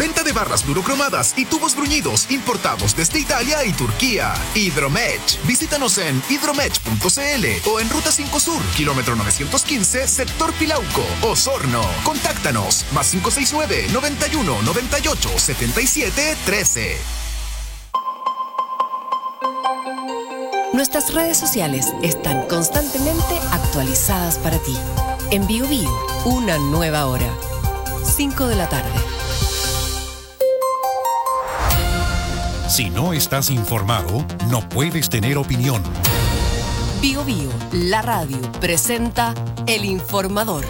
Venta de barras fluorocromadas y tubos bruñidos importados desde Italia y Turquía. Hidromatch. Visítanos en hidromatch.cl o en Ruta 5 Sur, kilómetro 915, sector Pilauco, Osorno. Contáctanos, +569 91 98 77 13. Nuestras redes sociales están constantemente actualizadas para ti. En BioBio, una nueva hora. 5 de la tarde. Si no estás informado, no puedes tener opinión. BioBio, la radio, presenta El Informador.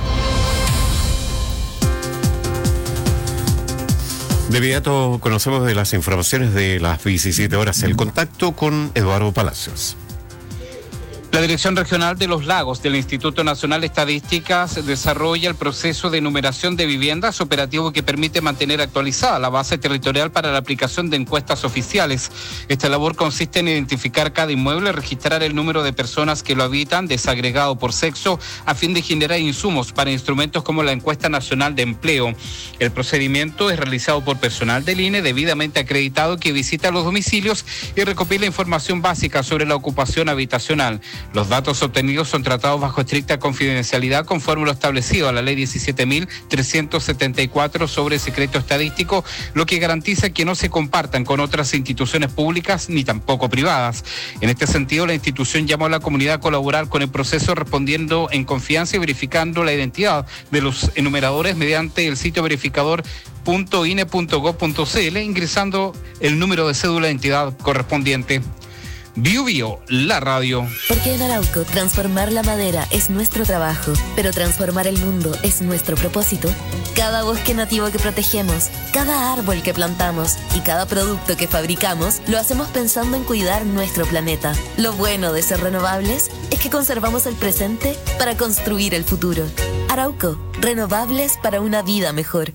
De inmediato conocemos de las informaciones de las 17 horas el contacto con Eduardo Palacios. La Dirección Regional de los Lagos del Instituto Nacional de Estadísticas desarrolla el proceso de enumeración de viviendas, operativo que permite mantener actualizada la base territorial para la aplicación de encuestas oficiales. Esta labor consiste en identificar cada inmueble, registrar el número de personas que lo habitan, desagregado por sexo, a fin de generar insumos para instrumentos como la encuesta nacional de empleo. El procedimiento es realizado por personal del INE debidamente acreditado que visita los domicilios y recopila información básica sobre la ocupación habitacional. Los datos obtenidos son tratados bajo estricta confidencialidad conforme lo establecido a la Ley 17.374 sobre secreto estadístico, lo que garantiza que no se compartan con otras instituciones públicas ni tampoco privadas. En este sentido, la institución llamó a la comunidad a colaborar con el proceso respondiendo en confianza y verificando la identidad de los enumeradores mediante el sitio verificador.ine.gov.cl, ingresando el número de cédula de identidad correspondiente. BioBio, la radio. Porque en Arauco transformar la madera es nuestro trabajo, pero transformar el mundo es nuestro propósito. Cada bosque nativo que protegemos, cada árbol que plantamos y cada producto que fabricamos, lo hacemos pensando en cuidar nuestro planeta. Lo bueno de ser renovables es que conservamos el presente para construir el futuro. Arauco, renovables para una vida mejor.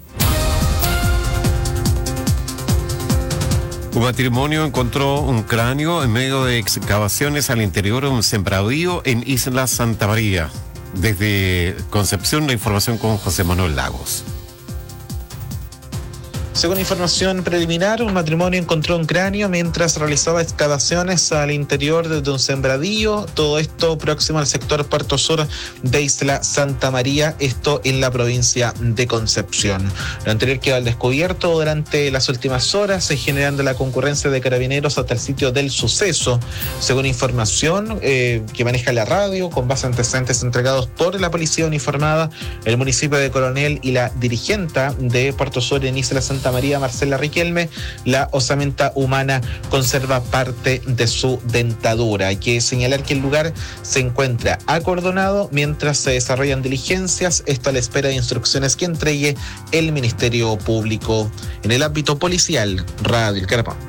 Un matrimonio encontró un cráneo en medio de excavaciones al interior de un sembradío en Isla Santa María. Desde Concepción, la información con José Manuel Lagos. Según información preliminar, un matrimonio encontró un cráneo mientras realizaba excavaciones al interior de un sembradío. Todo esto próximo al sector Puerto Sur de Isla Santa María, esto en la provincia de Concepción. Lo anterior quedó al descubierto durante las últimas horas, generando la concurrencia de carabineros hasta el sitio del suceso. Según información que maneja la radio, con base en antecedentes entregados por la policía uniformada, el municipio de Coronel y la dirigenta de Puerto Sur en Isla Santa María, Marcela Riquelme, la osamenta humana conserva parte de su dentadura. Hay que señalar que el lugar se encuentra acordonado mientras se desarrollan diligencias, esto a la espera de instrucciones que entregue el Ministerio Público. En el ámbito policial, Radio El Carapán.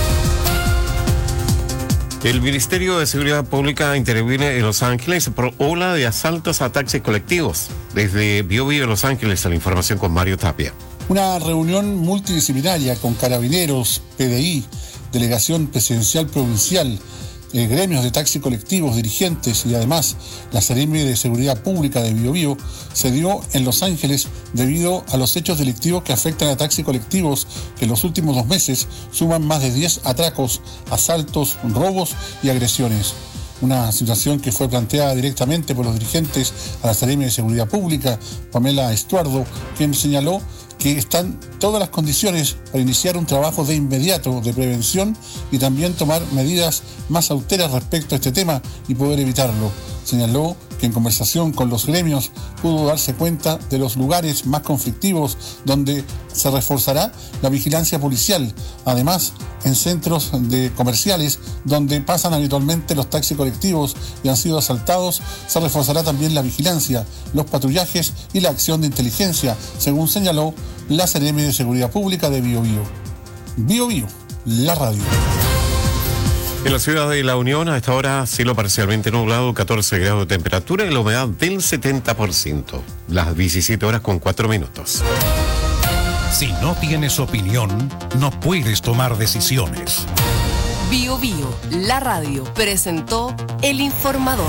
El Ministerio de Seguridad Pública interviene en Los Ángeles por ola de asaltos a taxis colectivos. Desde BioBio Los Ángeles, la información con Mario Tapia. Una reunión multidisciplinaria con carabineros, PDI, Delegación Presidencial Provincial, gremios de taxi colectivos, dirigentes y además la Seremi de Seguridad Pública de BioBio se dio en Los Ángeles debido a los hechos delictivos que afectan a taxi colectivos que en los últimos 2 meses suman más de 10 atracos, asaltos, robos y agresiones. Una situación que fue planteada directamente por los dirigentes a la Seremi de Seguridad Pública, Pamela Estuardo, quien señaló que están todas las condiciones para iniciar un trabajo de inmediato de prevención y también tomar medidas más austeras respecto a este tema y poder evitarlo. Señaló que en conversación con los gremios pudo darse cuenta de los lugares más conflictivos donde se reforzará la vigilancia policial. Además, en centros comerciales donde pasan habitualmente los taxis colectivos y han sido asaltados, se reforzará también la vigilancia, los patrullajes y la acción de inteligencia, según señaló la Seremi de Seguridad Pública de BioBio. BioBio, la radio. En la ciudad de La Unión, a esta hora, cielo parcialmente nublado, 14 grados de temperatura y la humedad del 70%. Las 17 horas con 4 minutos. Si no tienes opinión, no puedes tomar decisiones. BioBio, la radio, presentó El Informador.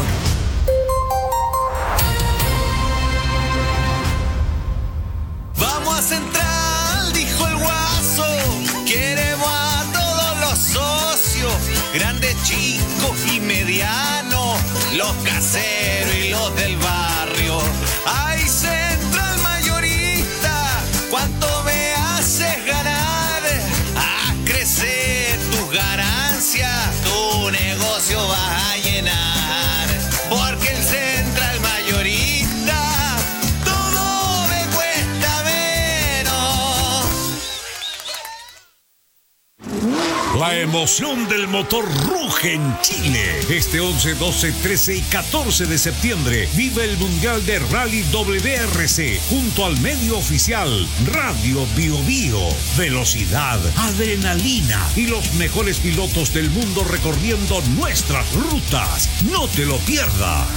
Vamos a Central, dijo el Guas. chicos y medianos, los caseros y los del barrio. ¡Ay, Central Mayorista! ¿Cuánto me haces ganar? Haz crecer tus ganancias, tu negocio vas a llenar. Porque el Central Mayorista todo me cuesta menos. La emoción del motor ruge en Chile. Este 11, 12, 13 y 14 de septiembre vive el Mundial de Rally WRC junto al medio oficial Radio Bio Bio. Velocidad, adrenalina y los mejores pilotos del mundo recorriendo nuestras rutas. No te lo pierdas.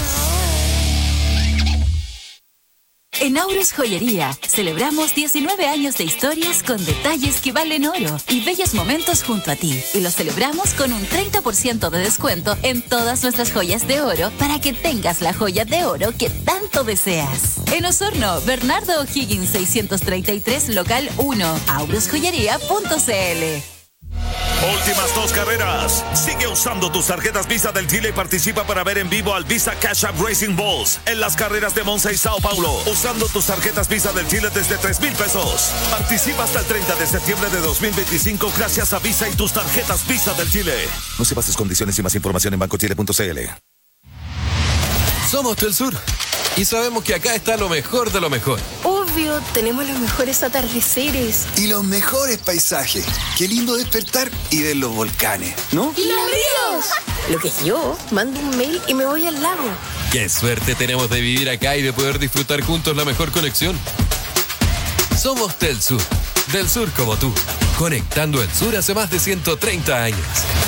En Aurus Joyería celebramos 19 años de historias con detalles que valen oro y bellos momentos junto a ti. Y lo celebramos con un 30% de descuento en todas nuestras joyas de oro para que tengas la joya de oro que tanto deseas. En Osorno, Bernardo O'Higgins 633, local 1, aurusjoyería.cl. Últimas 2 carreras. Sigue usando tus tarjetas Visa del Chile y participa para ver en vivo al Visa Cash App Racing Bulls en las carreras de Monza y Sao Paulo. Usando tus tarjetas Visa del Chile desde 3,000 pesos. Participa hasta el 30 de septiembre de 2025 gracias a Visa y tus tarjetas Visa del Chile. No sepas sus condiciones y más información en bancochile.cl. Somos Telsur y sabemos que acá está lo mejor de lo mejor. Obvio, tenemos los mejores atardeceres. Y los mejores paisajes. Qué lindo despertar y ver los volcanes, ¿no? ¡Y los ríos! Lo que yo, mando un mail y me voy al lago. Qué suerte tenemos de vivir acá y de poder disfrutar juntos la mejor conexión. Somos Telsur, del sur como tú, conectando el sur hace más de 130 años.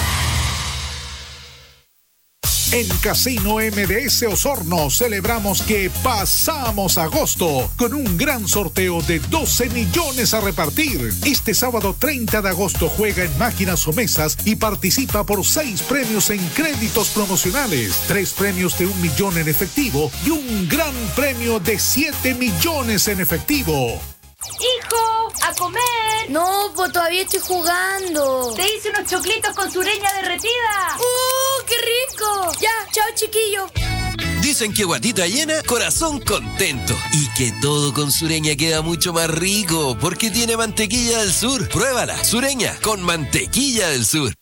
En Casino MDS Osorno celebramos que pasamos agosto con un gran sorteo de 12 millones a repartir. Este sábado 30 de agosto juega en máquinas o mesas y participa por 6 premios en créditos promocionales, 3 premios de 1 millón en efectivo y un gran premio de 7 millones en efectivo. ¡Hijo! ¡A comer! No, pues todavía estoy jugando. Te hice unos choclitos con sureña derretida. ¡Qué rico! Ya, chao, chiquillo. Dicen que guatita llena, corazón contento. Y que todo con sureña queda mucho más rico, porque tiene mantequilla del sur. Pruébala, sureña con mantequilla del sur.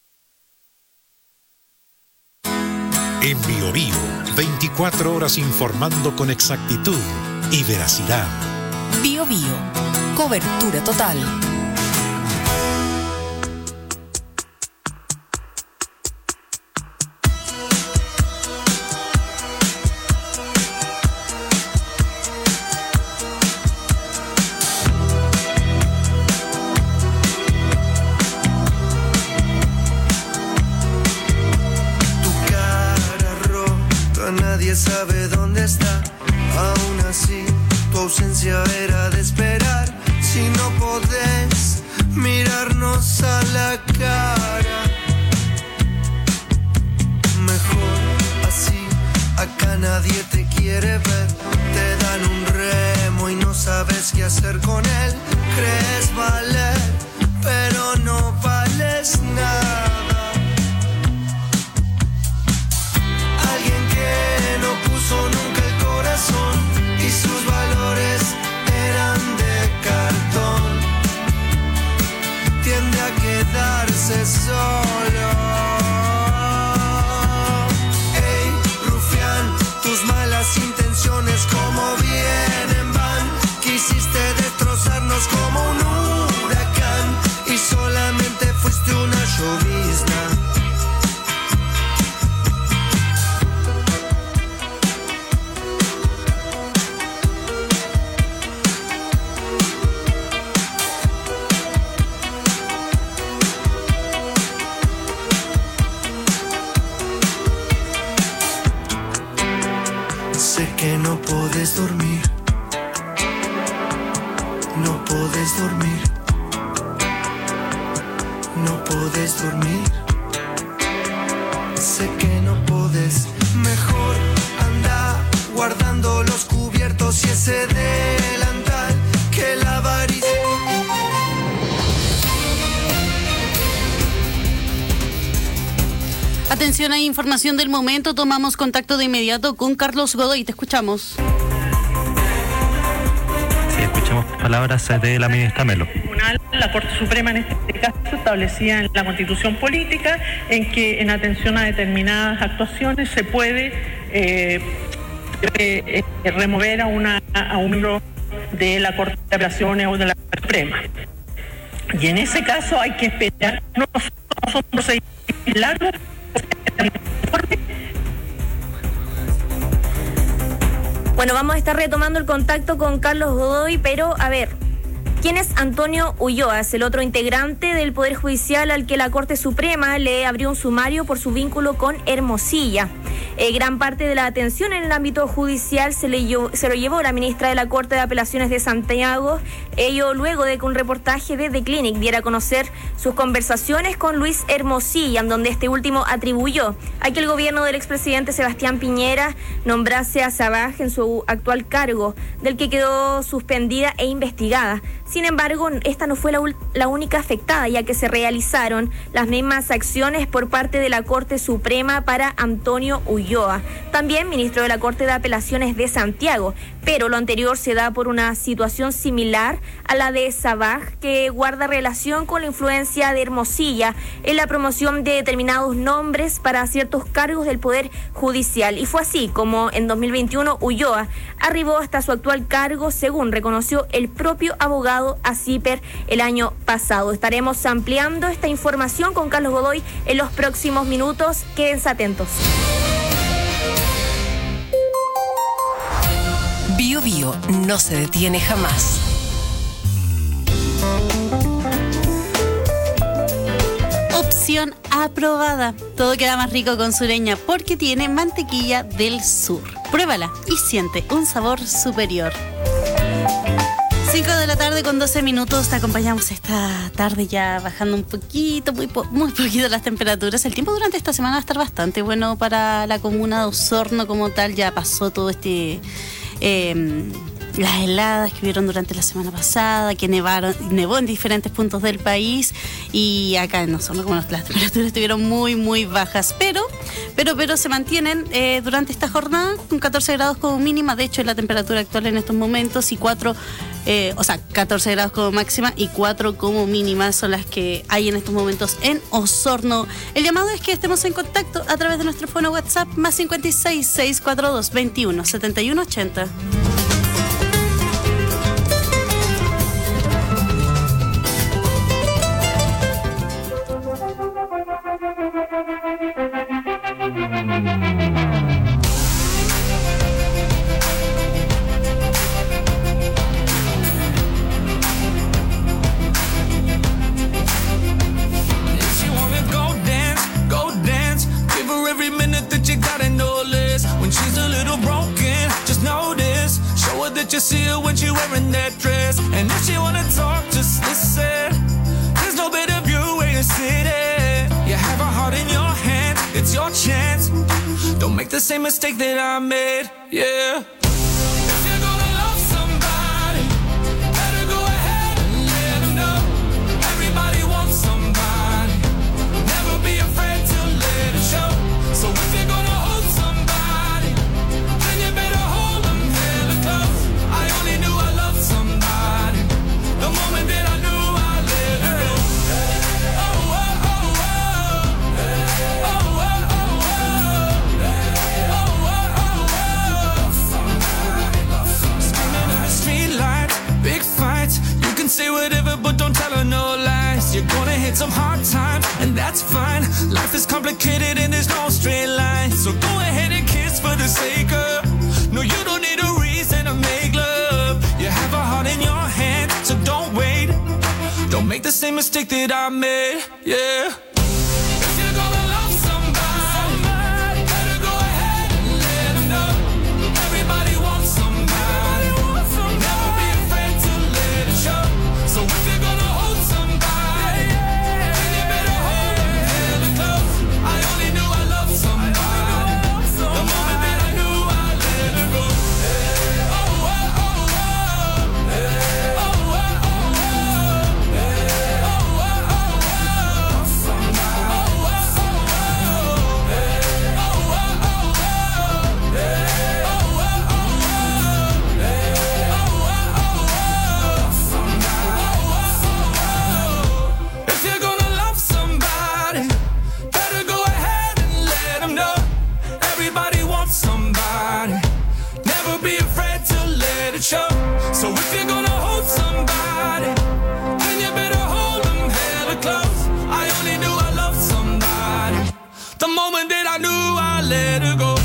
En Bio Bio, 24 horas informando con exactitud y veracidad. Bio Bio, cobertura total. Nadie sabe dónde está, aún así tu ausencia era de esperar. Si no podés mirarnos a la cara, mejor así, acá nadie te quiere ver. Te dan un remo y no sabes qué hacer con él. Crees valer, pero no vales nada. Alguien que no puso nunca el corazón y sus valores eran de cartón, tiende a quedarse solo. Ey, rufián, tus malas intenciones como vienen van. Quisiste destrozarnos como un huracán y solamente fuiste una llovizna. Que no podés dormir, no podés dormir, no podés dormir. Sé que no podés, mejor anda guardando los cubiertos y ese delantal que la avaricia. Atención, hay información del momento. Tomamos contacto de inmediato con Carlos Godoy. Te escuchamos. Sí, escuchamos palabras de la ministra Melo. La Corte Suprema en este caso establecía en la Constitución Política en que en atención a determinadas actuaciones se puede remover a un miembro de la Corte de Apelaciones o de la Suprema. Y en ese caso hay que esperar, no son procedimientos largos. Bueno, vamos a estar retomando el contacto con Carlos Godoy, pero a ver, ¿quién es Antonio Ulloa? Es el otro integrante del Poder Judicial al que la Corte Suprema le abrió un sumario por su vínculo con Hermosilla. Gran parte de la atención en el ámbito judicial se lo llevó la ministra de la Corte de Apelaciones de Santiago, ello luego de que un reportaje de The Clinic diera a conocer sus conversaciones con Luis Hermosilla, en donde este último atribuyó a que el gobierno del expresidente Sebastián Piñera nombrase a Sabaj en su actual cargo, del que quedó suspendida e investigada. Sin embargo, esta no fue la única afectada, ya que se realizaron las mismas acciones por parte de la Corte Suprema para Antonio Ulloa, también ministro de la Corte de Apelaciones de Santiago, pero lo anterior se da por una situación similar a la de Sabaj, que guarda relación con la influencia de Hermosilla en la promoción de determinados nombres para ciertos cargos del Poder Judicial. Y fue así como en 2021 Ulloa arribó hasta su actual cargo, según reconoció el propio abogado Asiper el año pasado. Estaremos ampliando esta información con Carlos Godoy en los próximos minutos. Quédense atentos. Bio Bio no se detiene jamás. Opción aprobada. Todo queda más rico con Sureña porque tiene mantequilla del sur. Pruébala y siente un sabor superior. 5 de la tarde con 12 minutos, te acompañamos esta tarde ya bajando un poquito, muy poquito las temperaturas. El tiempo durante esta semana va a estar bastante bueno para la comuna de Osorno como tal. Ya pasó todo las heladas que hubieron durante la semana pasada, que nevó en diferentes puntos del país, y acá en Osorno como las temperaturas estuvieron muy bajas, pero se mantienen durante esta jornada con 14 grados como mínima. De hecho, la temperatura actual en estos momentos y 14 grados como máxima y 4 como mínima son las que hay en estos momentos en Osorno. El llamado es que estemos en contacto a través de nuestro fono WhatsApp más 56 642 21 71 80. You see her when she wearing that dress, and if she wanna talk, just listen. There's no better view where you're sitting. You have a heart in your hand, it's your chance. Don't make the same mistake that I made, yeah. If you're gonna love somebody, better go ahead and let them know. Everybody wants somebody, never be afraid to let it show. So if you're gonna hold somebody, then you better hold them hella close. I only knew I loved somebody the moment that I knew I let her go. Oh, oh, oh, oh. Oh, oh, oh, oh. Oh, oh, oh, oh. Screaming in the street lights, big fights. You can say whatever, but don't tell her no lies. You're gonna hit some hard times, and that's fine. Life is complicated and there's no straight line. So go ahead and kiss for the sake of. No, you don't need a reason to make love. You have a heart in your hand, so don't wait. Don't make the same mistake that I made, yeah. If you're gonna love somebody, better go ahead and let them know. Everybody wants somebody, never be afraid to let it show. So if you're gonna hold somebody, then you better hold them hella close. I only knew I loved somebody the moment that I knew I let her go. Oh, oh, oh, oh. Oh, oh, oh, oh. Oh, oh, oh, oh. let her go.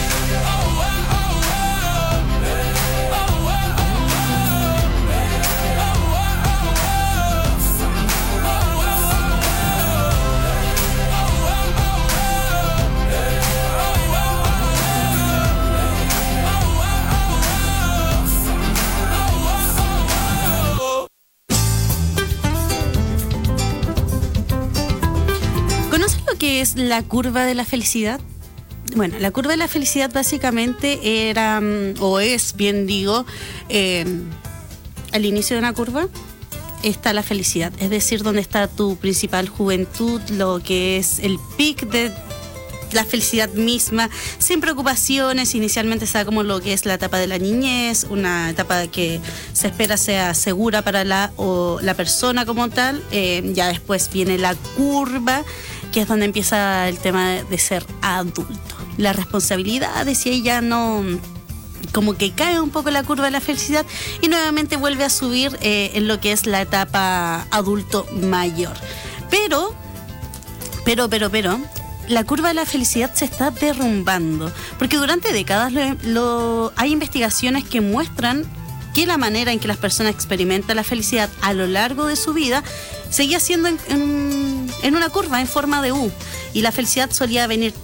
¿Qué es la curva de la felicidad? Bueno, la curva de la felicidad básicamente era, o es, bien digo, al inicio de una curva está la felicidad, es decir, donde está tu principal juventud, lo que es el pic de la felicidad misma, sin preocupaciones. Inicialmente está como lo que es la etapa de la niñez, una etapa que se espera sea segura para la persona como tal. Ya después viene la curva, que es donde empieza el tema de ser adulto. Las responsabilidades, y ahí ya no, como que cae un poco la curva de la felicidad y nuevamente vuelve a subir en lo que es la etapa adulto mayor. Pero, la curva de la felicidad se está derrumbando, porque durante décadas hay investigaciones que muestran que la manera en que las personas experimentan la felicidad a lo largo de su vida seguía siendo en una curva en forma de U, y la felicidad solía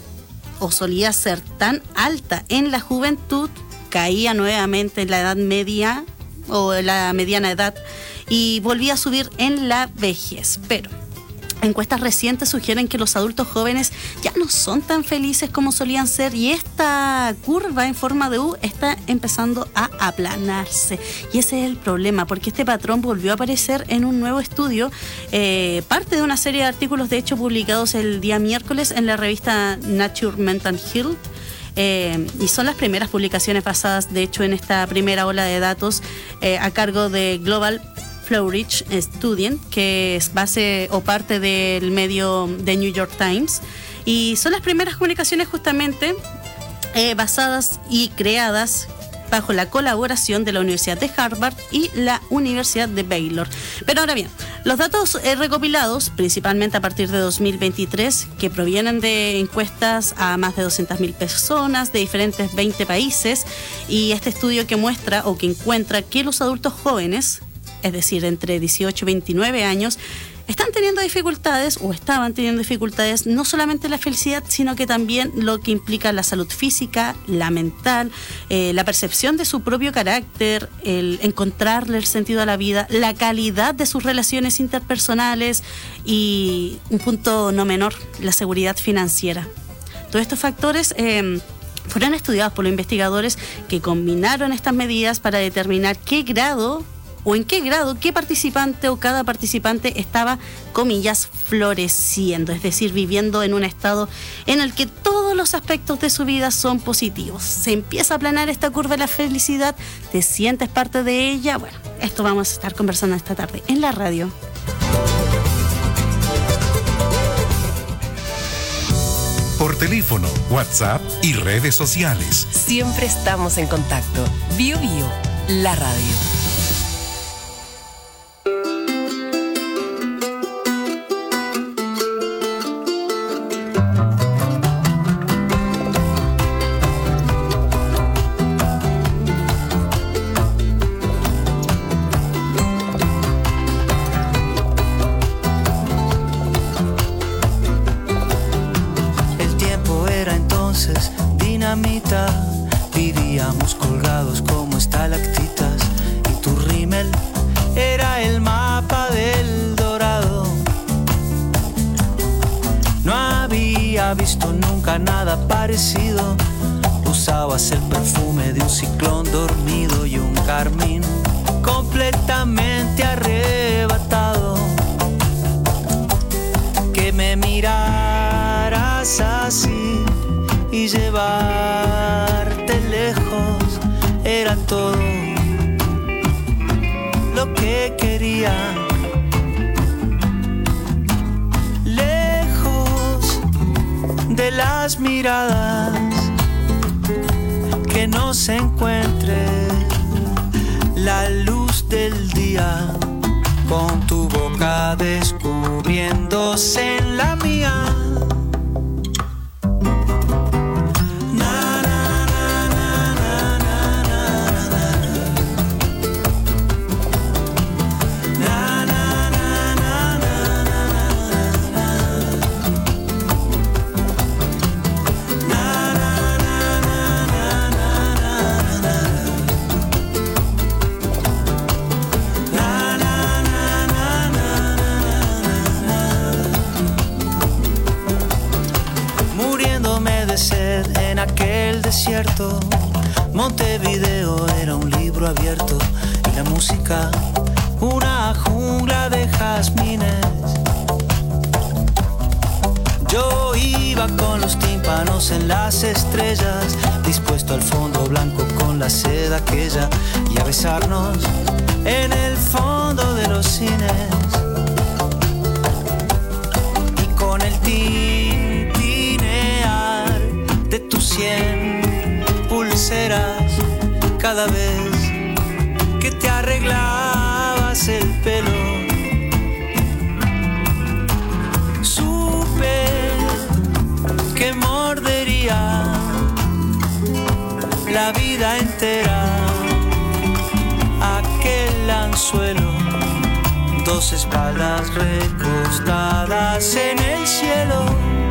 ser tan alta en la juventud, caía nuevamente en la edad media o la mediana edad y volvía a subir en la vejez. Pero encuestas recientes sugieren que los adultos jóvenes ya no son tan felices como solían ser, y esta curva en forma de U está empezando a aplanarse. Y ese es el problema, porque este patrón volvió a aparecer en un nuevo estudio, parte de una serie de artículos de hecho publicados el día miércoles en la revista Nature Mental Health. Y son las primeras publicaciones basadas de hecho en esta primera ola de datos a cargo de Global Flowridge Student, que es base o parte del medio de New York Times, y son las primeras comunicaciones justamente basadas y creadas bajo la colaboración de la Universidad de Harvard y la Universidad de Baylor. Pero ahora bien, los datos recopilados principalmente a partir de 2023, que provienen de encuestas a más de 200.000 personas de diferentes 20 países, y este estudio que muestra o que encuentra que los adultos jóvenes, es decir, entre 18 y 29 años, estaban teniendo dificultades no solamente en la felicidad, sino que también lo que implica la salud física, la mental, la percepción de su propio carácter, el encontrarle el sentido a la vida, la calidad de sus relaciones interpersonales y, un punto no menor, la seguridad financiera. Todos estos factores fueron estudiados por los investigadores que combinaron estas medidas para determinar en qué grado qué participante o cada participante estaba, comillas, floreciendo, es decir, viviendo en un estado en el que todos los aspectos de su vida son positivos. Se empieza a aplanar esta curva de la felicidad, te sientes parte de ella. Bueno, esto vamos a estar conversando esta tarde en la radio. Por teléfono, WhatsApp y redes sociales. Siempre estamos en contacto. Bio Bio, la radio. Vivíamos colgados como estalactitas y tu rímel era el mapa del Dorado. No había visto nunca nada parecido. Usabas el perfume de un ciclón dormido y un carmín completamente arrebatado. Que me miraras así y llevarte lejos era todo lo que quería. Lejos de las miradas, que no se encuentre la luz del día, con tu boca descubriéndose en la mía. desierto. Montevideo era un libro abierto y la música una jungla de jazmines. Yo iba con los tímpanos en las estrellas, dispuesto al fondo blanco con la seda aquella, y a besarnos en el fondo de los cines. Y con el tintinear de tus 100 pulseras cada vez que te arreglabas el pelo, supe que mordería la vida entera aquel anzuelo, 2 espaldas recostadas en el cielo.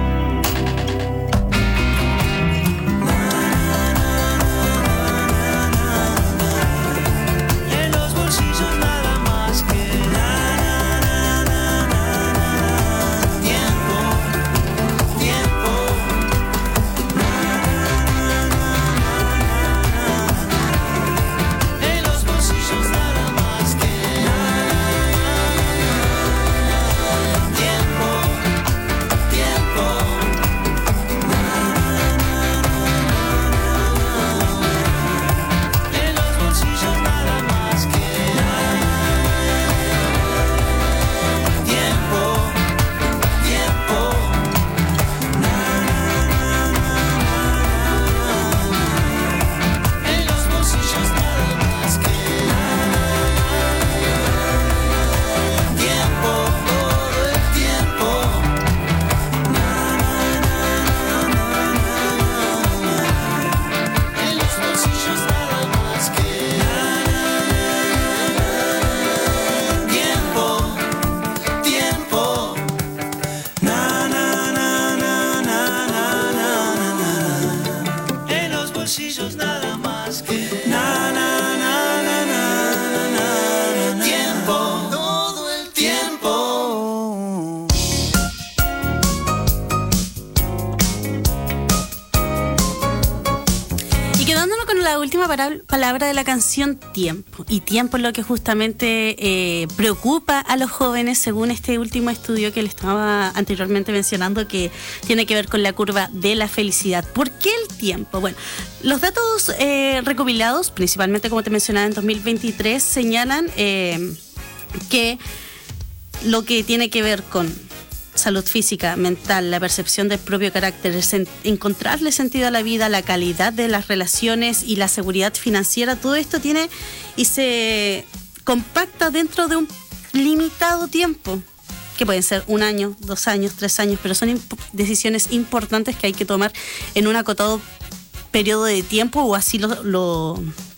Palabra de la canción, tiempo. Y tiempo es lo que justamente preocupa a los jóvenes, según este último estudio que le estaba anteriormente mencionando, que tiene que ver con la curva de la felicidad. ¿Por qué el tiempo? Bueno, los datos recopilados, principalmente como te mencionaba en 2023, señalan que lo que tiene que ver con salud física, mental, la percepción del propio carácter, encontrarle sentido a la vida, la calidad de las relaciones y la seguridad financiera, todo esto tiene y se compacta dentro de un limitado tiempo, que pueden ser 1 año, 2 años, 3 años, pero son decisiones importantes que hay que tomar en un acotado periodo de tiempo, o así lo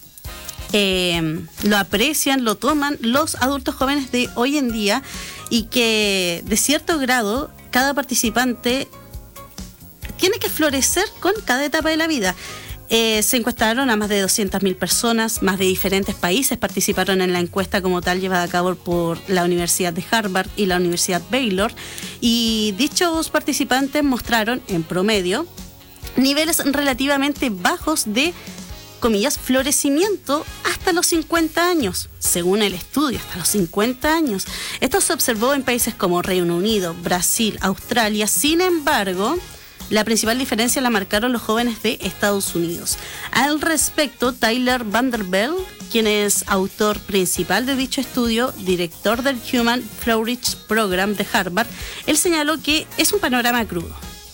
aprecian, lo toman los adultos jóvenes de hoy en día, y que de cierto grado cada participante tiene que florecer con cada etapa de la vida. Se encuestaron a más de 200.000 personas, más de diferentes países participaron en la encuesta como tal, llevada a cabo por la Universidad de Harvard y la Universidad Baylor, y dichos participantes mostraron en promedio niveles relativamente bajos de, comillas, florecimiento hasta los 50 años, según el estudio, hasta los 50 años. Esto se observó en países como Reino Unido, Brasil, Australia. Sin embargo, la principal diferencia la marcaron los jóvenes de Estados Unidos. Al respecto, Tyler Vanderbilt, quien es autor principal de dicho estudio, director del Human Flourish Program de Harvard, él señaló que es un panorama crudo.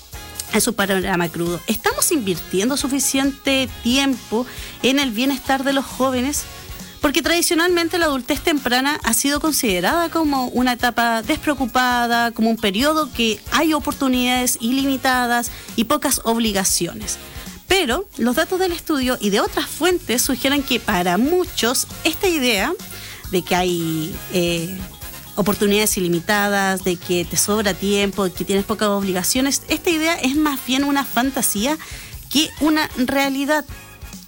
¿Estamos invirtiendo suficiente tiempo en el bienestar de los jóvenes? Porque tradicionalmente la adultez temprana ha sido considerada como una etapa despreocupada, como un periodo que hay oportunidades ilimitadas y pocas obligaciones. Pero los datos del estudio y de otras fuentes sugieren que para muchos esta idea de que hay oportunidades ilimitadas, de que te sobra tiempo, de que tienes pocas obligaciones, esta idea es más bien una fantasía que una realidad.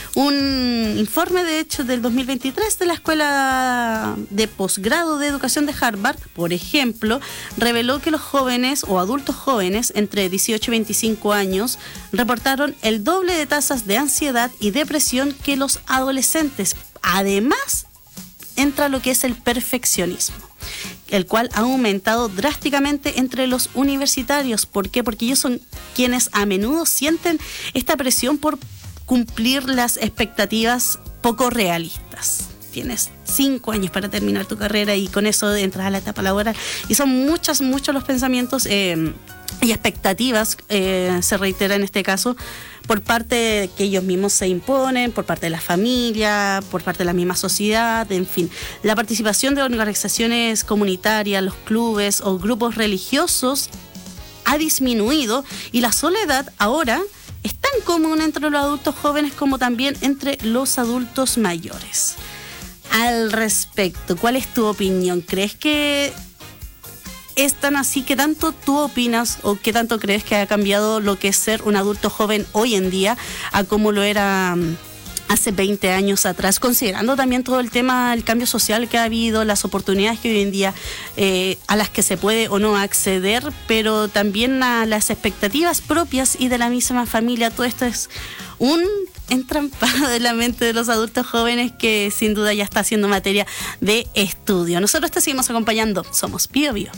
Un informe, de hecho, del 2023 de la Escuela de Posgrado de Educación de Harvard, por ejemplo, reveló que los jóvenes o adultos jóvenes entre 18 y 25 años reportaron el doble de tasas de ansiedad y depresión que los adolescentes. Además, entra lo que es el perfeccionismo, el cual ha aumentado drásticamente entre los universitarios. ¿Por qué? Porque ellos son quienes a menudo sienten esta presión por cumplir las expectativas poco realistas. Tienes 5 años para terminar tu carrera y con eso entras a la etapa laboral. Y son muchos los pensamientos y expectativas, se reitera en este caso, por parte que ellos mismos se imponen, por parte de la familia, por parte de la misma sociedad, en fin. La participación de organizaciones comunitarias, los clubes o grupos religiosos ha disminuido y la soledad ahora es tan común entre los adultos jóvenes como también entre los adultos mayores. Al respecto, ¿cuál es tu opinión? ¿Crees que es tan así? ¿Qué tanto tú opinas o qué tanto crees que ha cambiado lo que es ser un adulto joven hoy en día a como lo era hace 20 años atrás, considerando también todo el tema, el cambio social que ha habido, las oportunidades que hoy en día a las que se puede o no acceder, pero también a las expectativas propias y de la misma familia? Todo esto es un entrampado de la mente de los adultos jóvenes que sin duda ya está siendo materia de estudio. Nosotros te seguimos acompañando, somos Bio Bio.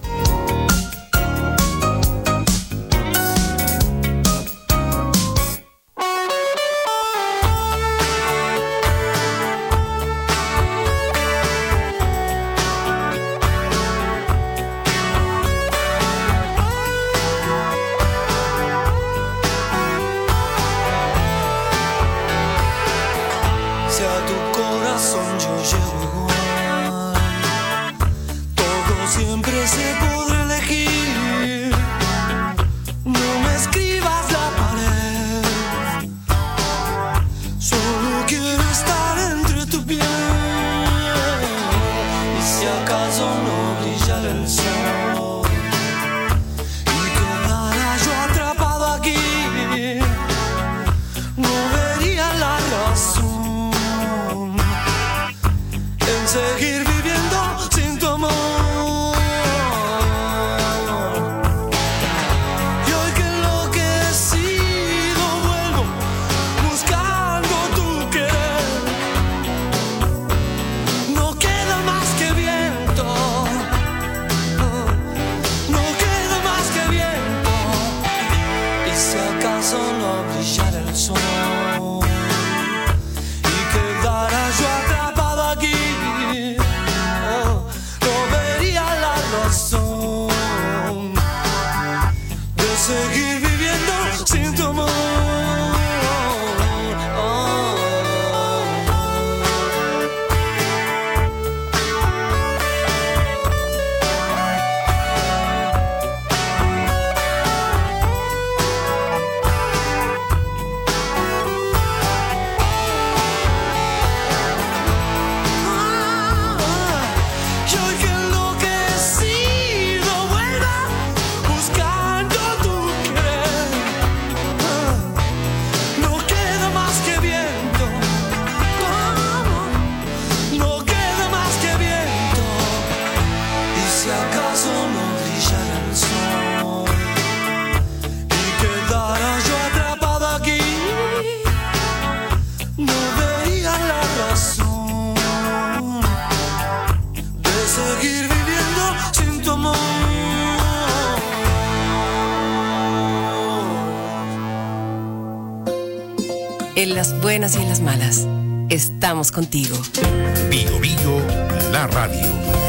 En las buenas y en las malas, estamos contigo. Bio Bio, la radio.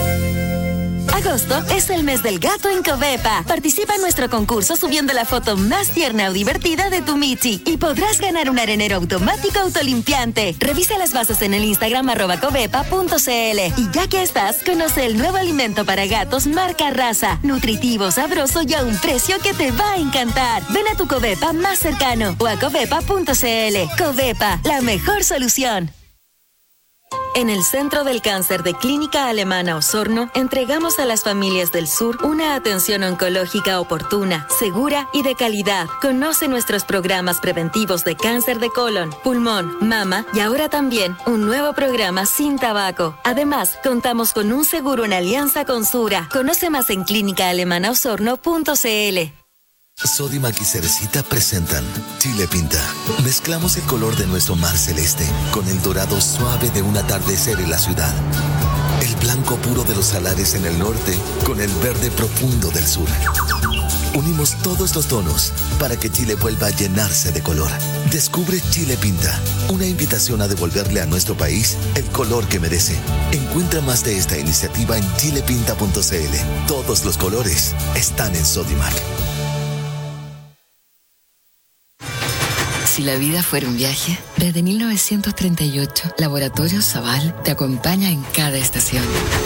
Agosto es el mes del gato en Covepa. Participa en nuestro concurso subiendo la foto más tierna o divertida de tu Michi y podrás ganar un arenero automático autolimpiante. Revisa las bases en el Instagram @covepa.cl. Y ya que estás, conoce el nuevo alimento para gatos marca Raza. Nutritivo, sabroso y a un precio que te va a encantar. Ven a tu Covepa más cercano o a covepa.cl. Covepa, la mejor solución. En el Centro del Cáncer de Clínica Alemana Osorno, entregamos a las familias del sur una atención oncológica oportuna, segura y de calidad. Conoce nuestros programas preventivos de cáncer de colon, pulmón, mama y ahora también un nuevo programa sin tabaco. Además, contamos con un seguro en alianza con Sura. Conoce más en clínicaalemanaosorno.cl. Sodimac y Cerecita presentan Chile Pinta. Mezclamos el color de nuestro mar celeste con el dorado suave de un atardecer en la ciudad. El blanco puro de los salares en el norte con el verde profundo del sur. Unimos todos los tonos para que Chile vuelva a llenarse de color. Descubre Chile Pinta, una invitación a devolverle a nuestro país el color que merece. Encuentra más de esta iniciativa en chilepinta.cl. Todos los colores están en Sodimac. Si la vida fuera un viaje, desde 1938, Laboratorio Zaval te acompaña en cada estación.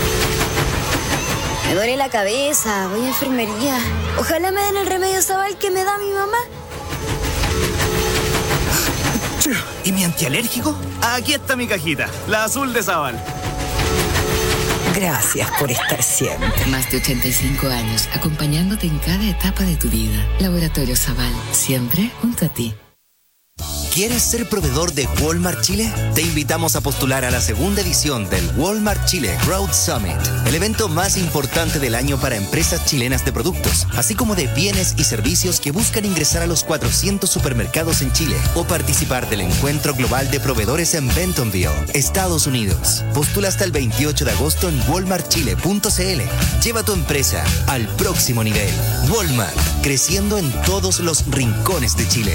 Me duele la cabeza, voy a enfermería. Ojalá me den el remedio Zaval que me da mi mamá. ¿Y mi antialérgico? Aquí está mi cajita, la azul de Zaval. Gracias por estar siempre. Más de 85 años, acompañándote en cada etapa de tu vida. Laboratorio Zaval, siempre junto a ti. ¿Quieres ser proveedor de Walmart Chile? Te invitamos a postular a la segunda edición del Walmart Chile Growth Summit, el evento más importante del año para empresas chilenas de productos, así como de bienes y servicios que buscan ingresar a los 400 supermercados en Chile o participar del encuentro global de proveedores en Bentonville, Estados Unidos. Postula hasta el 28 de agosto en walmartchile.cl. Lleva tu empresa al próximo nivel. Walmart, creciendo en todos los rincones de Chile.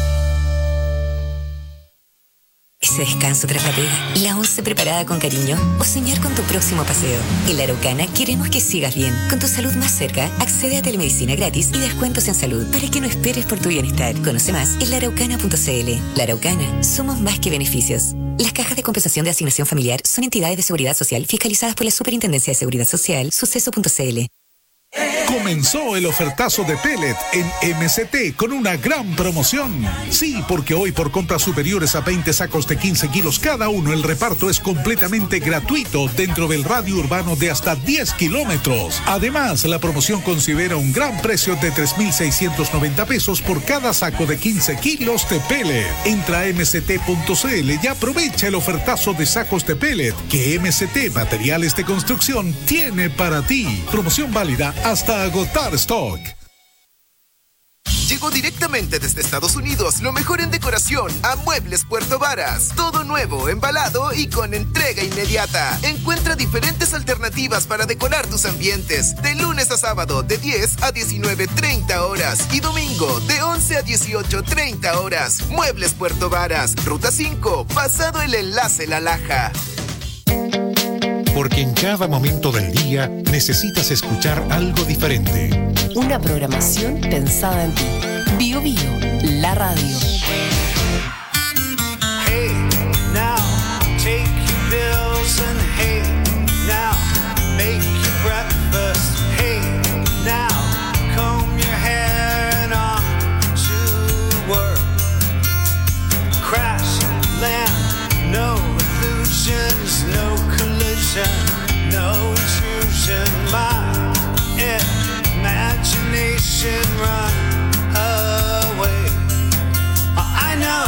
Ese descanso tras la pega, la once preparada con cariño o soñar con tu próximo paseo. En La Araucana queremos que sigas bien. Con tu salud más cerca, accede a telemedicina gratis y descuentos en salud para que no esperes por tu bienestar. Conoce más en laaraucana.cl. La Araucana, somos más que beneficios. Las cajas de compensación de asignación familiar son entidades de seguridad social fiscalizadas por la Superintendencia de Seguridad Social, suceso.cl. Comenzó el ofertazo de pellet en MCT con una gran promoción. Sí, porque hoy por compras superiores a 20 sacos de 15 kilos cada uno, el reparto es completamente gratuito dentro del radio urbano de hasta 10 kilómetros. Además, la promoción considera un gran precio de 3.690 pesos por cada saco de 15 kilos de pellet. Entra a mct.cl y aprovecha el ofertazo de sacos de pellet que MCT Materiales de Construcción tiene para ti. Promoción válida hasta agotar stock. Llegó directamente desde Estados Unidos lo mejor en decoración a Muebles Puerto Varas. Todo nuevo, embalado y con entrega inmediata. Encuentra diferentes alternativas para decorar tus ambientes. De lunes a sábado de 10 a 19:30 horas y domingo de 11 a 18:30 horas. Muebles Puerto Varas, Ruta 5, pasado el enlace La Laja. Porque en cada momento del día necesitas escuchar algo diferente. Una programación pensada en ti. Bio Bio, la radio. Hey, now, take your bills and hey, now, make your breakfast. Hey, now, comb your hair and on to work. Crash, land, no illusions, no collision, no intrusion. My imagination run away. I know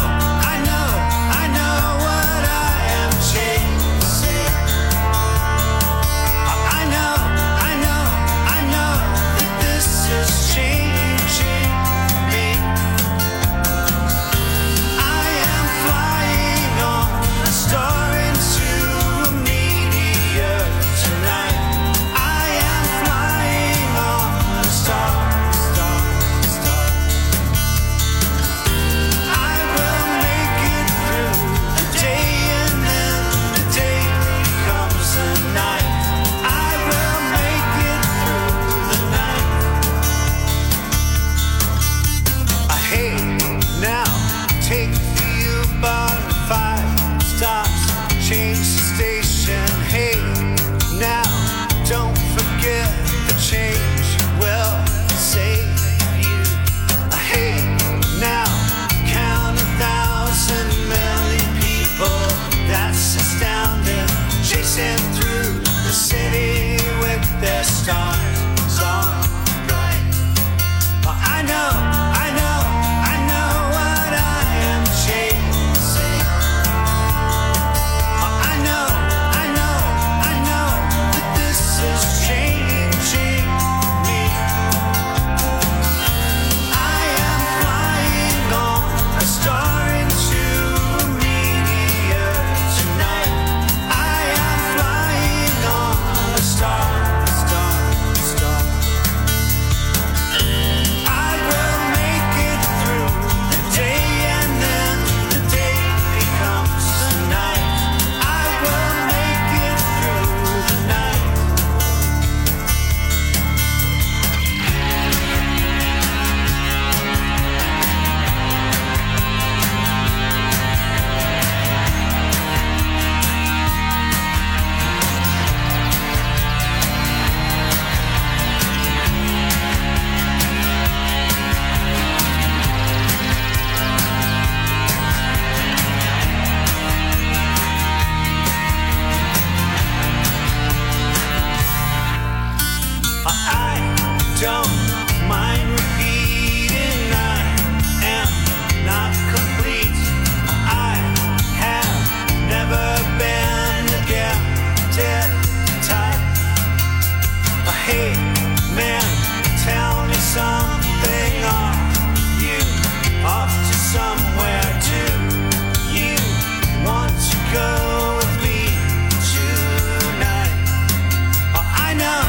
don't mind repeating, I am not complete. I have never been gifted type. Hey man, tell me something. Are you off to somewhere? Do you want to go with me tonight? I know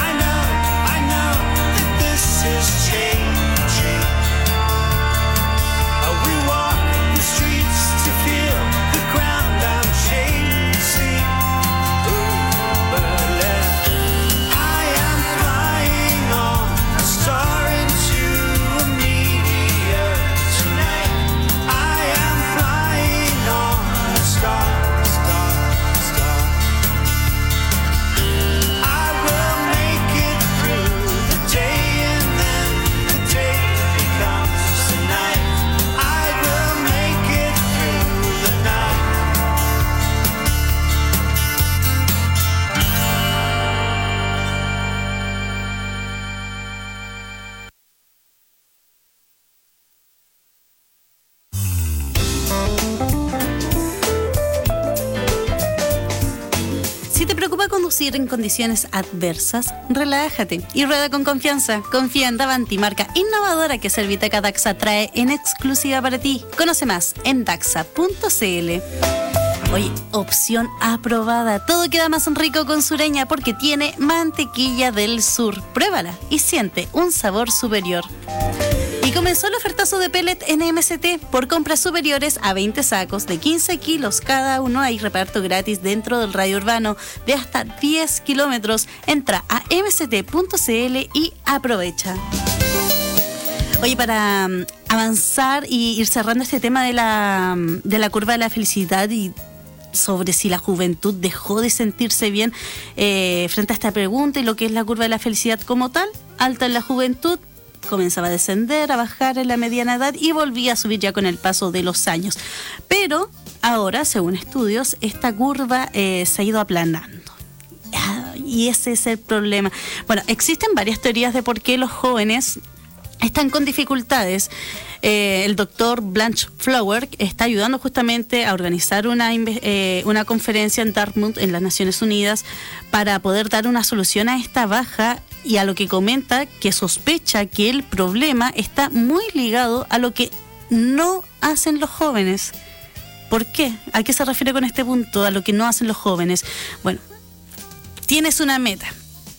that this is changing. We walk the streets to feel the ground I'm chasing. I am flying on a star into a meteor tonight. I am flying on a star. I will make it through the day and then the day becomes the night. I will make it through the night. Si te preocupa conducir en condiciones adversas, relájate y rueda con confianza. Confía en Davanti, marca innovadora que Serviteca Daxa trae en exclusiva para ti. Conoce más en daxa.cl. Oye, opción aprobada. Todo queda más rico con Sureña porque tiene mantequilla del sur. Pruébala y siente un sabor superior. Y comenzó el ofertazo de pellet en MST. Por compras superiores a 20 sacos de 15 kilos cada uno, hay reparto gratis dentro del radio urbano de hasta 10 kilómetros. Entra a mst.cl y aprovecha. Oye, para avanzar y ir cerrando este tema de la curva de la felicidad y sobre si la juventud dejó de sentirse bien frente a esta pregunta y lo que es la curva de la felicidad como tal, alta en la juventud, comenzaba a descender, a bajar en la mediana edad y volvía a subir ya con el paso de los años. Pero ahora, según estudios, esta curva se ha ido aplanando. Y ese es el problema. Bueno, existen varias teorías de por qué los jóvenes están con dificultades. El doctor Blanche Flower está ayudando justamente a organizar una conferencia en Dartmouth, en las Naciones Unidas, para poder dar una solución a esta baja y a lo que comenta que sospecha que el problema está muy ligado a lo que no hacen los jóvenes. ¿Por qué? ¿A qué se refiere con este punto? A lo que no hacen los jóvenes. Bueno, tienes una meta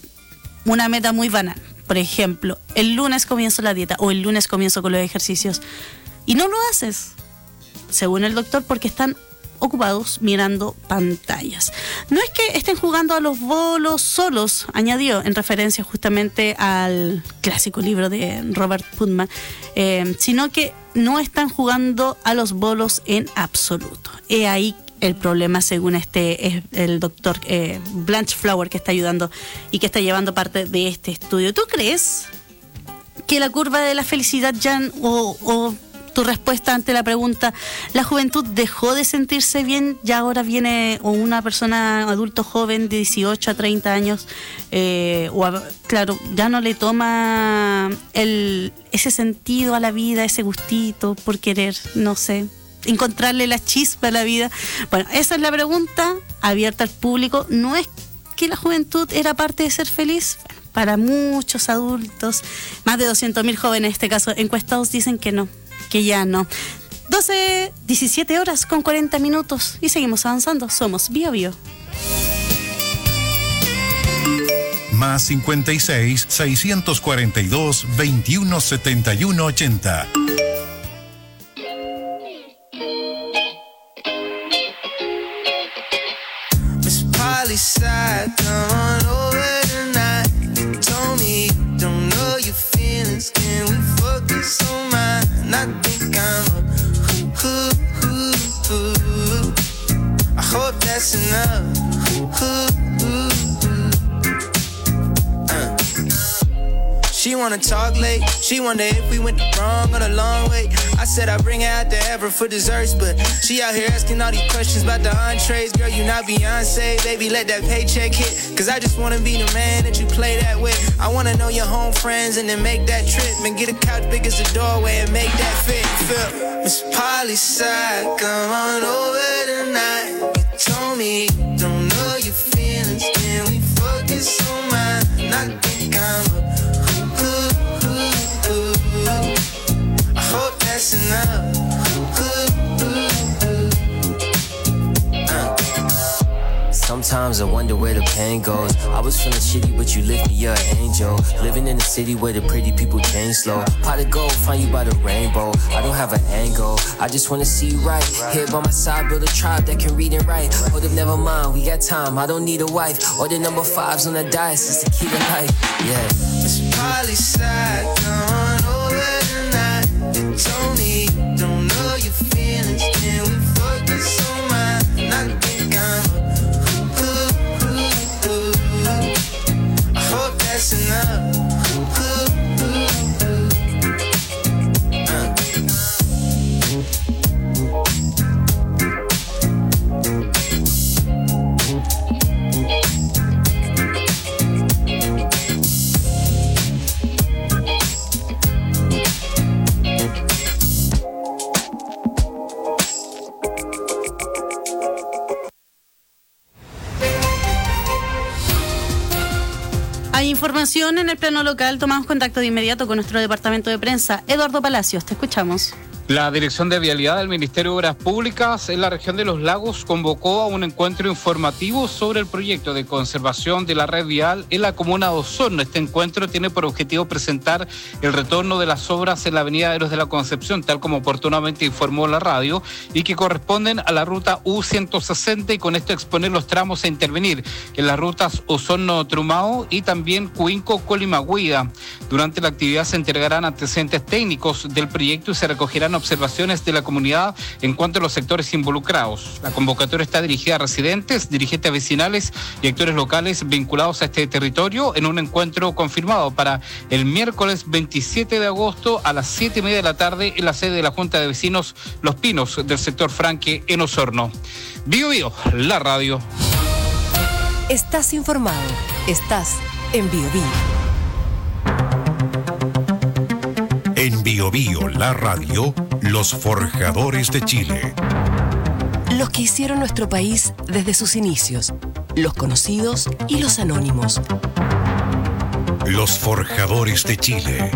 muy banal. Por ejemplo, el lunes comienzo la dieta o el lunes comienzo con los ejercicios y no lo haces, según el doctor, porque están ocupados mirando pantallas. No es que estén jugando a los bolos solos, añadió, en referencia justamente al clásico libro de Robert Putnam, sino que no están jugando a los bolos en absoluto. He ahí el problema, según el doctor Blanche Flower, que está ayudando y que está llevando parte de este estudio. ¿Tú crees que la curva de la felicidad ya, o tu respuesta ante la pregunta, la juventud dejó de sentirse bien, ya ahora viene o una persona adulto joven de 18 a 30 años, claro, ya no le toma ese sentido a la vida, ese gustito por querer, no sé, encontrarle la chispa a la vida? Bueno, esa es la pregunta abierta al público. ¿No es que la juventud era parte de ser feliz? Bueno, para muchos adultos, más de 200.000 jóvenes en este caso encuestados dicen que no, que ya no. 17 horas con 40 minutos y seguimos avanzando. Somos Bio Bio. Más 56 642 21 71 80. Side, come on over tonight. Told me you don't know your feelings. Can we focus on mine? I think I'm I hope that's enough. She wanna talk late. She wonder if we went the wrong or the long way. I said I'd bring her out to Ever for desserts, but she out here asking all these questions about the entrees. Girl, you not Beyonce, baby, let that paycheck hit. Cause I just wanna be the man that you play that with. I wanna know your home friends and then make that trip. And get a couch big as the doorway and make that fit. Feel Miss Polly side, come on over tonight. You told me you don't know your feelings, can we focus on mine? And I think I'm I hope that's enough. Sometimes I wonder where the pain goes. I was feeling shitty, but you lift me, you're an angel. Living in a city where the pretty people change slow. Pot of gold, find you by the rainbow. I don't have an angle, I just wanna see you right. Here by my side, build a tribe that can read and write. Hold up, never mind, we got time, I don't need a wife. Or the number 5s on the dice is to keep it light, yeah. It's Polly side, come on over tonight. You told me you don't know your feelings, can we focus on mine? And I think I'm I hope that's enough. Hay información en el plano local. Tomamos contacto de inmediato con nuestro departamento de prensa. Eduardo Palacios, te escuchamos. La Dirección de Vialidad del Ministerio de Obras Públicas en la región de Los Lagos convocó a un encuentro informativo sobre el proyecto de conservación de la red vial en la comuna de Osorno. Este encuentro tiene por objetivo presentar el retorno de las obras en la avenida Héroes de la Concepción, tal como oportunamente informó la radio, y que corresponden a la ruta U160, y con esto exponer los tramos a intervenir en las rutas Osorno-Trumao y también Cuinco-Colimagüida. Durante la actividad se entregarán antecedentes técnicos del proyecto y se recogerán observaciones de la comunidad en cuanto a los sectores involucrados. La convocatoria está dirigida a residentes, dirigentes vecinales y actores locales vinculados a este territorio en un encuentro confirmado para el miércoles 27 de agosto a las 7:30 de la tarde en la sede de la Junta de Vecinos Los Pinos del sector Franque en Osorno. Bio Bio, la radio. Estás informado, estás en Bio Bio. En Bio Bio, la radio, los forjadores de Chile. Los que hicieron nuestro país desde sus inicios, los conocidos y los anónimos. Los forjadores de Chile.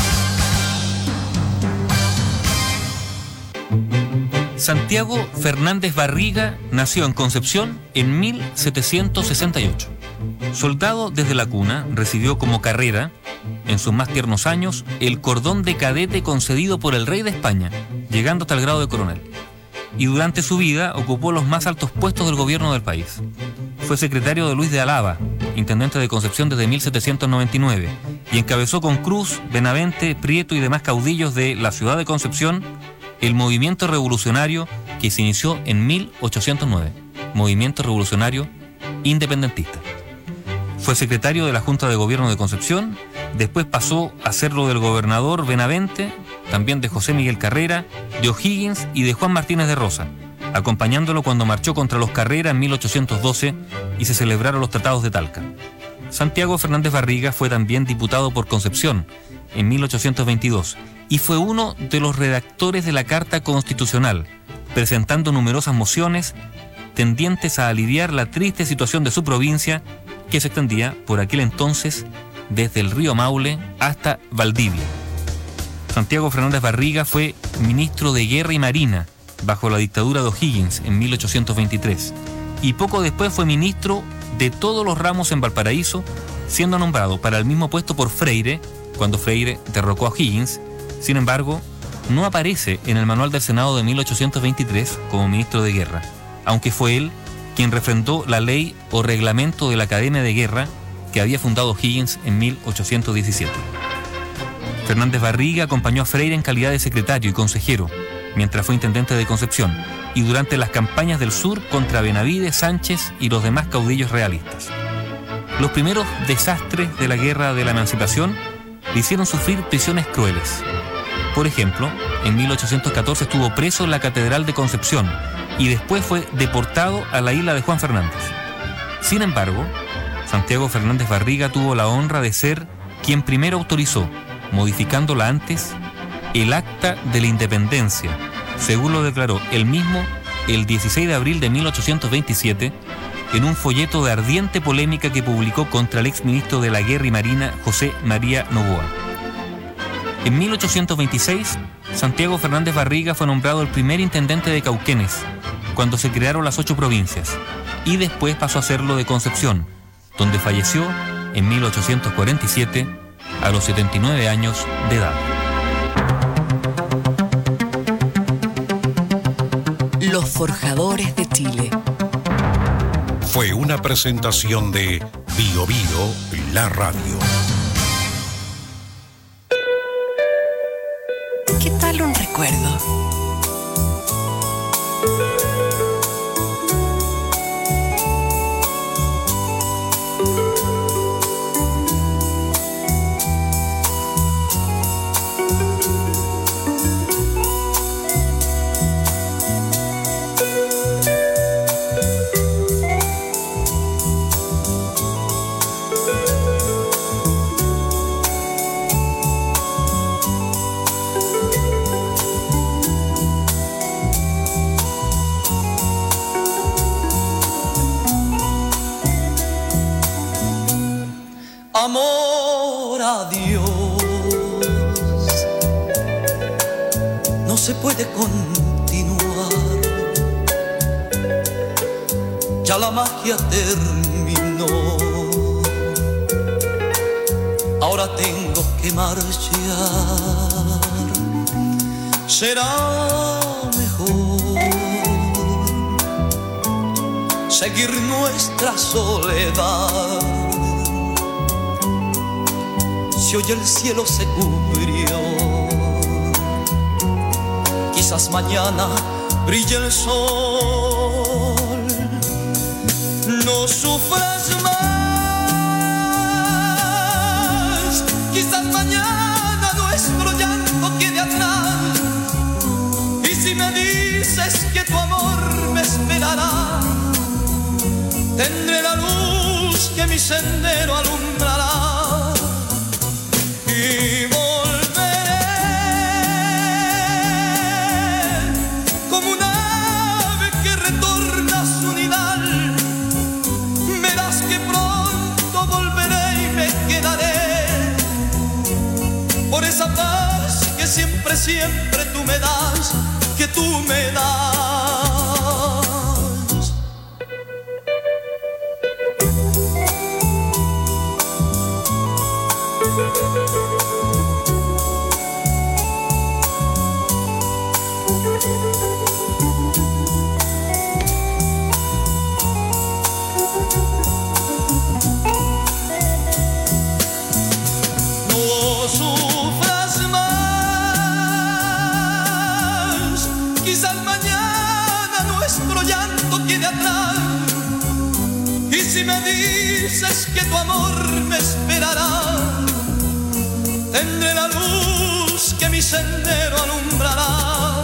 Santiago Fernández Barriga nació en Concepción en 1768. Soldado desde la cuna, recibió como carrera, en sus más tiernos años, el cordón de cadete concedido por el rey de España, llegando hasta el grado de coronel. Y durante su vida ocupó los más altos puestos del gobierno del país. Fue secretario de Luis de Alava, intendente de Concepción desde 1799, y encabezó con Cruz, Benavente, Prieto y demás caudillos de la ciudad de Concepción el movimiento revolucionario que se inició en 1809, movimiento revolucionario independentista. Fue secretario de la Junta de Gobierno de Concepción, después pasó a serlo del gobernador Benavente, también de José Miguel Carrera, de O'Higgins y de Juan Martínez de Rosa, acompañándolo cuando marchó contra los Carrera en 1812 y se celebraron los tratados de Talca. Santiago Fernández Barriga fue también diputado por Concepción en 1822 y fue uno de los redactores de la Carta Constitucional, presentando numerosas mociones tendientes a aliviar la triste situación de su provincia, que se extendía por aquel entonces desde el río Maule hasta Valdivia. Santiago Fernández Barriga fue ministro de Guerra y Marina bajo la dictadura de O'Higgins en 1823 y poco después fue ministro de todos los ramos en Valparaíso, siendo nombrado para el mismo puesto por Freire cuando Freire derrocó a O'Higgins. Sin embargo, no aparece en el manual del Senado de 1823 como ministro de Guerra, aunque fue él quien refrendó la ley o reglamento de la Academia de Guerra que había fundado O'Higgins en 1817. Fernández Barriga acompañó a Freire en calidad de secretario y consejero, mientras fue intendente de Concepción, y durante las campañas del sur contra Benavides, Sánchez y los demás caudillos realistas. Los primeros desastres de la Guerra de la Emancipación le hicieron sufrir prisiones crueles. Por ejemplo, en 1814 estuvo preso en la Catedral de Concepción y después fue deportado a la isla de Juan Fernández. Sin embargo, Santiago Fernández Barriga tuvo la honra de ser quien primero autorizó, modificándola antes, el Acta de la Independencia, según lo declaró él mismo el 16 de abril de 1827, en un folleto de ardiente polémica que publicó contra el exministro de la Guerra y Marina, José María Novoa. En 1826, Santiago Fernández Barriga fue nombrado el primer intendente de Cauquenes, cuando se crearon las 8 provincias, y después pasó a serlo de Concepción, donde falleció en 1847 a los 79 años de edad. Los Forjadores de Chile. Fue una presentación de Bio Bio, la radio. ¿Qué tal un recuerdo? Amor a Dios, no se puede continuar, ya la magia terminó, ahora tengo que marchar, será mejor seguir nuestra soledad. Si hoy el cielo se cubrió, quizás mañana brille el sol. No sufras más, quizás mañana nuestro llanto quede atrás. Y si me dices que tu amor me esperará, tendré la luz que mi sendero alumbrará. Y volveré como un ave que retorna a su nidal. Verás que pronto volveré y me quedaré por esa paz que siempre, siempre tú me das, que tú me das. Si me dices que tu amor me esperará, tendré la luz que mi sendero alumbrará.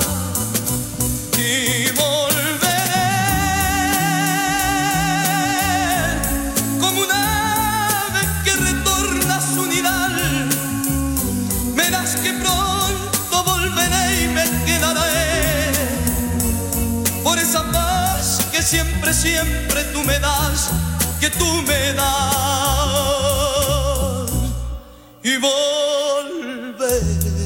Y volveré como un ave que retorna a su nidal. Verás que pronto volveré y me quedaré por esa paz que siempre, siempre tú me das, que tú me das. Y volveré,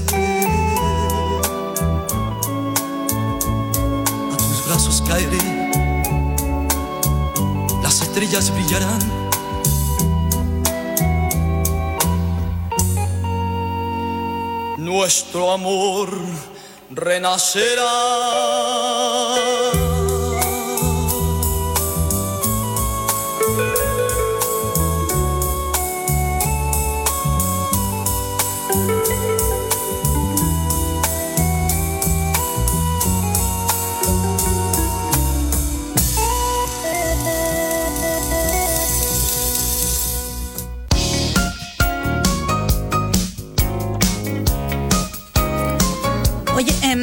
a tus brazos caeré, las estrellas brillarán. Nuestro amor renacerá.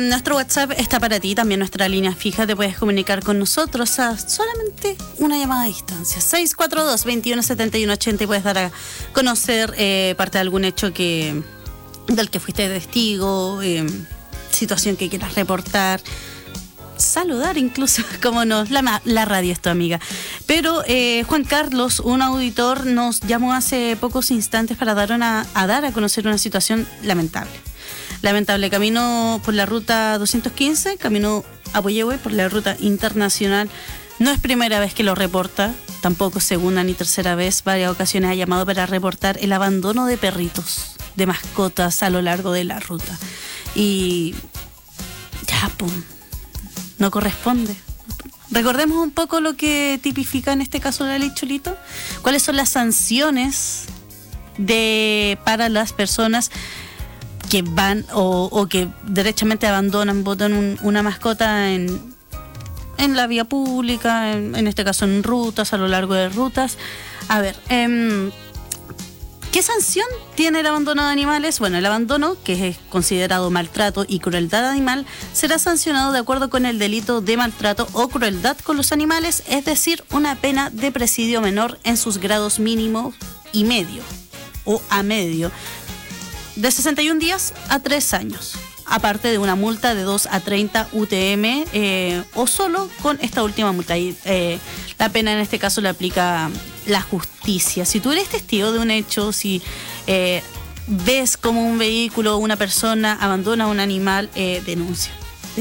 Nuestro WhatsApp está para ti, también nuestra línea fija. Te puedes comunicar con nosotros a solamente una llamada a distancia. 642-217180 y puedes dar a conocer parte de algún hecho del que fuiste testigo, situación que quieras reportar, saludar incluso, como no, la radio es tu amiga. Pero Juan Carlos, un auditor, nos llamó hace pocos instantes para dar a conocer una situación lamentable. Camino por la ruta 215, camino a Puyehue por la ruta internacional. No es primera vez que lo reporta, tampoco segunda ni tercera vez. Varias ocasiones ha llamado para reportar el abandono de perritos, de mascotas a lo largo de la ruta. Y ya, pum, no corresponde. Recordemos un poco lo que tipifica en este caso la ley Cholito. ¿Cuáles son las sanciones para las personas que van o que derechamente botan una mascota en la vía pública, en este caso en rutas, a lo largo de rutas? A ver, ¿qué sanción tiene el abandono de animales? Bueno, el abandono, que es considerado maltrato y crueldad animal, será sancionado de acuerdo con el delito de maltrato o crueldad con los animales, es decir, una pena de presidio menor en sus grados mínimo y medio o a medio, de 61 días a 3 años, aparte de una multa de 2 a 30 UTM o solo con esta última multa. Y, la pena en este caso le aplica la justicia. Si tú eres testigo de un hecho, si ves como un vehículo o una persona abandona a un animal, denuncia.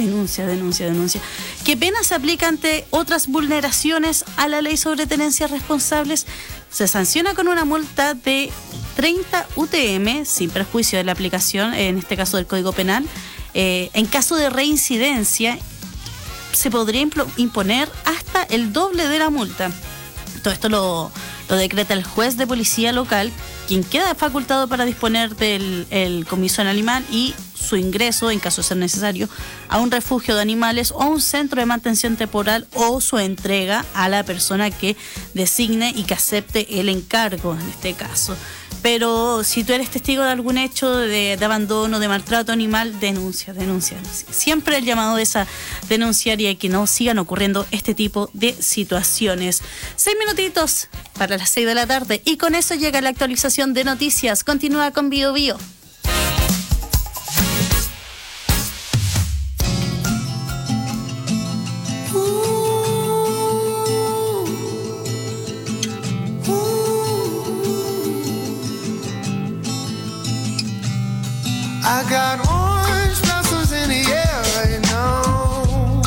¿Qué pena se aplica ante otras vulneraciones a la ley sobre tenencias responsables? Se sanciona con una multa de 30 UTM, sin perjuicio de la aplicación, en este caso del Código Penal. En caso de reincidencia, se podría imponer hasta el doble de la multa. Todo esto lo decreta el juez de policía local, quien queda facultado para disponer del comiso del animal y su ingreso, en caso de ser necesario, a un refugio de animales o a un centro de mantención temporal, o su entrega a la persona que designe y que acepte el encargo en este caso. Pero si tú eres testigo de algún hecho de abandono, de maltrato animal, denuncia. Siempre el llamado es a denunciar y a que no sigan ocurriendo este tipo de situaciones. 6 minutitos para las 6 de la tarde y con eso llega la actualización de noticias. Continúa con Bio Bio. I got orange blossoms in the air right now.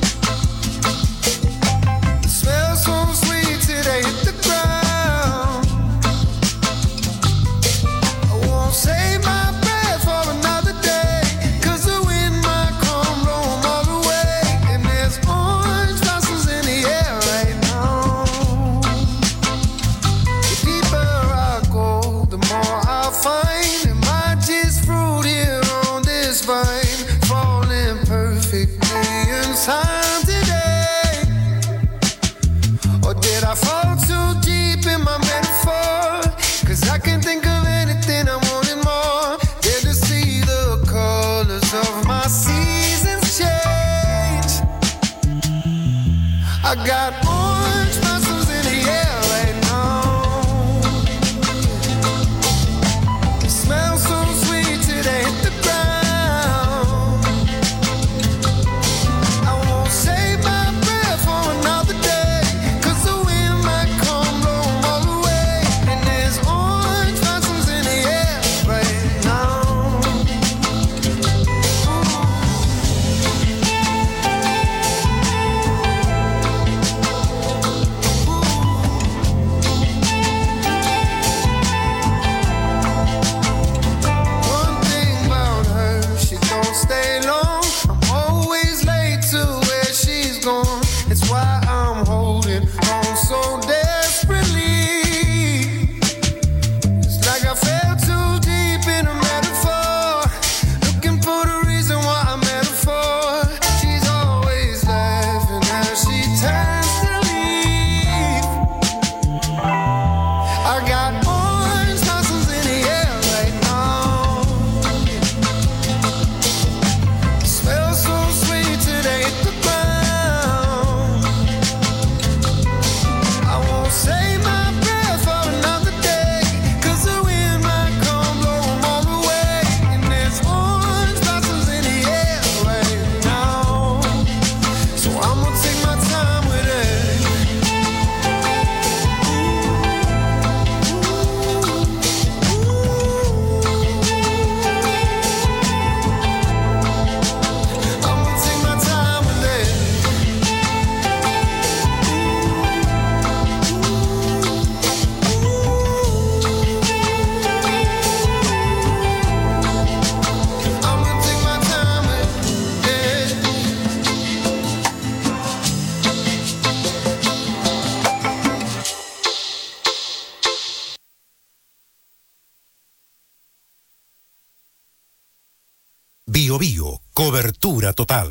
It smells so sweet till they hit the ground. I won't save my breath for another day, 'cause the wind might come blow 'em all away. And there's orange blossoms in the air right now. The deeper I go, the more I find. Just fruit here on Bio Bio, cobertura total.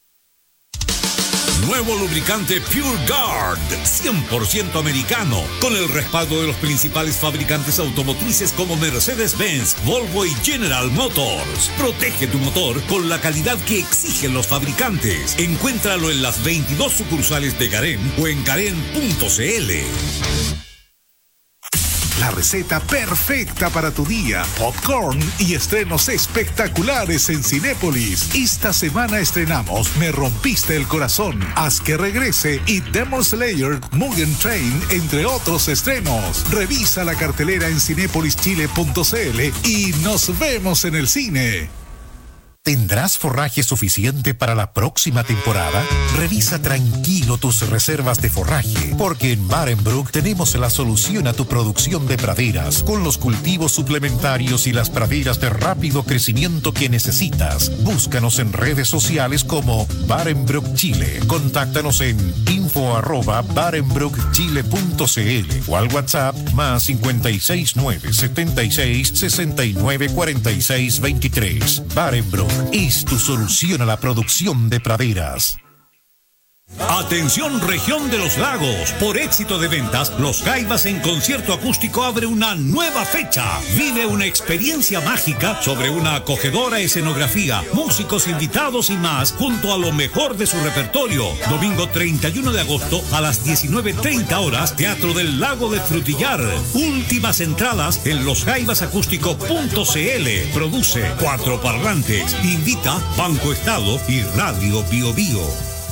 Nuevo lubricante Pure Guard, 100% americano, con el respaldo de los principales fabricantes automotrices como Mercedes-Benz, Volvo y General Motors. Protege tu motor con la calidad que exigen los fabricantes. Encuéntralo en las 22 sucursales de Garén o en garén.cl. La receta perfecta para tu día. Popcorn y estrenos espectaculares en Cinépolis. Esta semana estrenamos Me rompiste el corazón, Haz que regrese y Demon Slayer, Mugen Train, entre otros estrenos. Revisa la cartelera en cinepolischile.cl y nos vemos en el cine. ¿Tendrás forraje suficiente para la próxima temporada? Revisa tranquilo tus reservas de forraje, porque en Barenbrook tenemos la solución a tu producción de praderas, con los cultivos suplementarios y las praderas de rápido crecimiento que necesitas. Búscanos en redes sociales como Barenbrook Chile. Contáctanos en info@barenbrookchile.cl o al WhatsApp más 569 76 69 46 23. Barenbrook es tu solución a la producción de praderas. Atención región de los lagos, por éxito de ventas, Los Jaivas en concierto acústico abre una nueva fecha. Vive una experiencia mágica sobre una acogedora escenografía, músicos invitados y más, junto a lo mejor de su repertorio. Domingo 31 de agosto a las 19:30 horas, Teatro del Lago de Frutillar. Últimas entradas en losjaivasacústico.cl. Produce 4 Parlantes. Invita Banco Estado y Radio Bio Bio.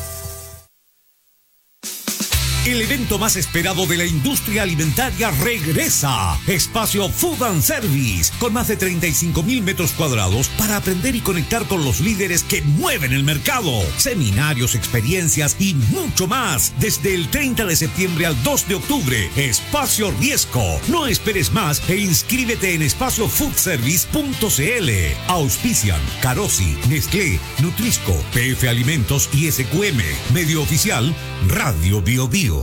El evento más esperado de la industria alimentaria regresa. Espacio Food and Service, con más de 35.000 metros cuadrados para aprender y conectar con los líderes que mueven el mercado. Seminarios, experiencias y mucho más. Desde el 30 de septiembre al 2 de octubre. Espacio Riesco. No esperes más e inscríbete en espaciofoodservice.cl. Auspician Carosi, Nestlé, Nutrisco, PF Alimentos y SQM. Medio oficial, Radio Bio Bio.